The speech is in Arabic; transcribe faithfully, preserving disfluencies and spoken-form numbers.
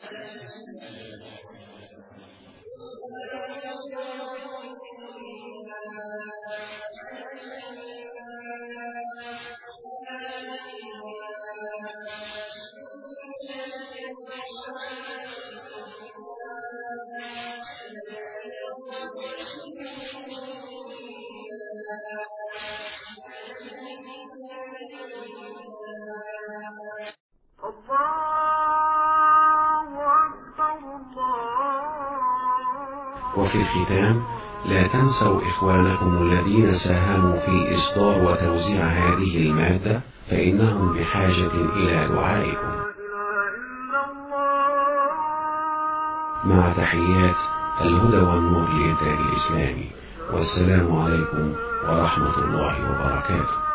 وفي الختام، لا تنسوا إخوانكم الذين ساهموا في إصدار وتوزيع هذه المادة، فإنهم بحاجة إلى دعائكم. مع تحيات الهدى والنور للإنتاج الإسلامي، والسلام عليكم ورحمة الله وبركاته.